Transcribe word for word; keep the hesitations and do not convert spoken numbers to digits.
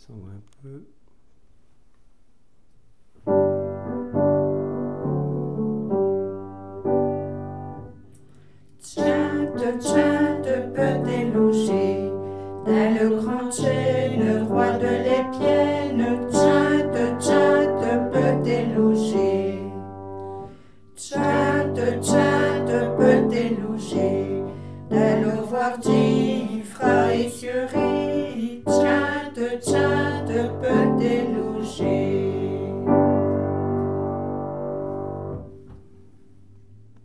descendre un peu. Tchinte, tchinte, petit loucher, dans le grand chêne, roi de l'épienne. Tchinte, tchinte, petit loucher. Tchinte, tchinte, petit loucher, dans le voir dit, fra et sur